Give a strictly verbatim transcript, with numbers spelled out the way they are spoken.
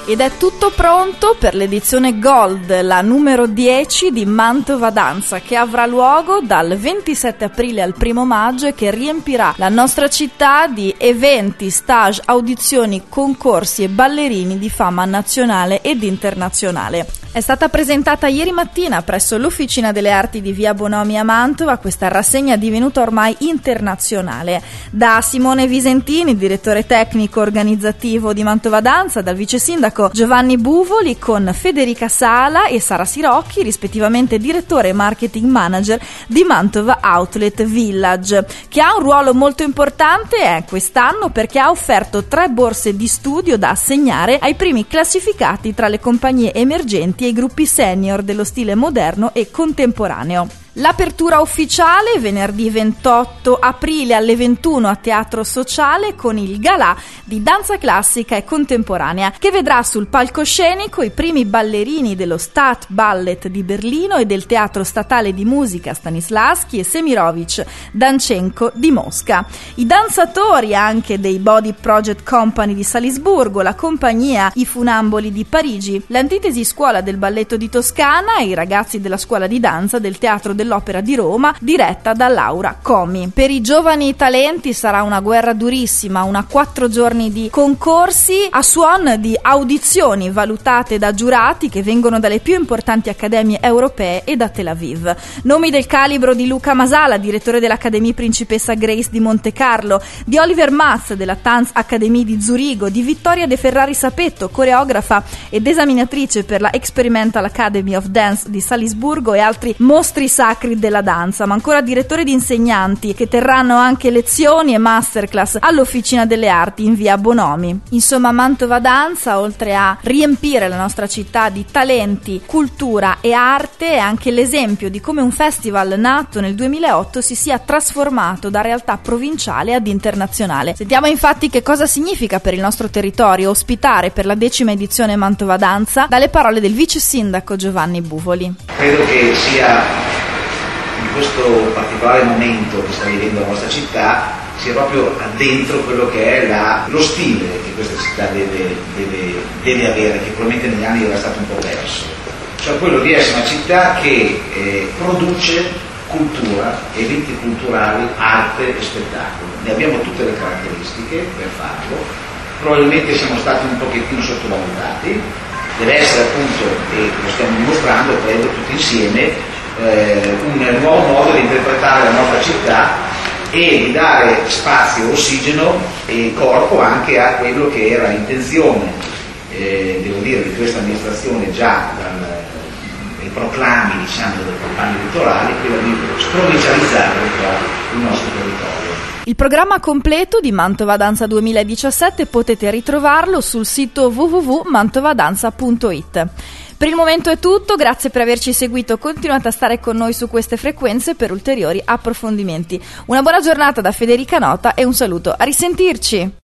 Ed è tutto pronto per l'edizione Gold, la numero dieci di Mantova Danza, che avrà luogo dal ventisette aprile al primo maggio e che riempirà la nostra città di eventi, stage, audizioni, concorsi e ballerini di fama nazionale ed internazionale. È stata presentata ieri mattina presso l'Officina delle Arti di Via Bonomi a Mantova. Questa rassegna è divenuta ormai internazionale. Da Simone Visentini, direttore tecnico organizzativo di Mantova Danza, dal vice sindaco Giovanni Buvoli, con Federica Sala e Sara Sirocchi, rispettivamente direttore e marketing manager di Mantova Outlet Village, che ha un ruolo molto importante eh, quest'anno perché ha offerto tre borse di studio da assegnare ai primi classificati tra le compagnie emergenti e i gruppi senior dello stile moderno e contemporaneo. L'apertura ufficiale venerdì ventotto aprile alle ventuno a Teatro Sociale con il galà di danza classica e contemporanea, che vedrà sul palcoscenico i primi ballerini dello Stat Ballet di Berlino e del Teatro Statale di Musica Stanislavski e Semirovic Danchenko di Mosca. I danzatori anche dei Body Project Company di Salisburgo, la compagnia I Funamboli di Parigi, l'Antitesi Scuola del Balletto di Toscana e i ragazzi della Scuola di Danza del Teatro dell'Opera di Roma, diretta da Laura Comi. Per i giovani talenti sarà una guerra durissima, una quattro giorni di concorsi a suon di audizioni valutate da giurati che vengono dalle più importanti accademie europee e da Tel Aviv. Nomi del calibro di Luca Masala, direttore dell'Accademia Principessa Grace di Monte Carlo, di Oliver Matz della Tanz Academy di Zurigo, di Vittoria De Ferrari Sapetto, coreografa ed esaminatrice per la Experimental Academy of Dance di Salisburgo, e altri mostri sacri della danza, ma ancora direttori di insegnanti che terranno anche lezioni e masterclass all'Officina delle Arti in via Bonomi. Insomma, Mantova Danza, oltre a riempire la nostra città di talenti, cultura e arte, è anche l'esempio di come un festival nato nel duemilaotto si sia trasformato da realtà provinciale ad internazionale. Sentiamo infatti che cosa significa per il nostro territorio ospitare per la decima edizione Mantova Danza dalle parole del vice sindaco Giovanni Buvoli. Credo che sia in questo particolare momento che sta vivendo la nostra città sia proprio dentro quello che è la, lo stile che questa città deve, deve, deve avere, che probabilmente negli anni era stato un po' perso, cioè quello di essere una città che eh, produce cultura, eventi culturali, arte e spettacolo. Ne abbiamo tutte le caratteristiche per farlo, probabilmente siamo stati un pochettino sottovalutati, deve essere appunto, e lo stiamo dimostrando credo tutti insieme, eh, un nuovo modo di interpretare la nostra città e di dare spazio, ossigeno e corpo anche a quello che era l'intenzione, eh, devo dire, di questa amministrazione già dal, dai proclami, diciamo, delle campagne elettorali, quella di sprovincializzare un po' il nostro territorio. Il programma completo di Mantova Danza duemiladiciassette potete ritrovarlo sul sito w w w punto mantovadanza punto i t. Per il momento è tutto, grazie per averci seguito, continuate a stare con noi su queste frequenze per ulteriori approfondimenti. Una buona giornata da Federica Nota e un saluto, a risentirci!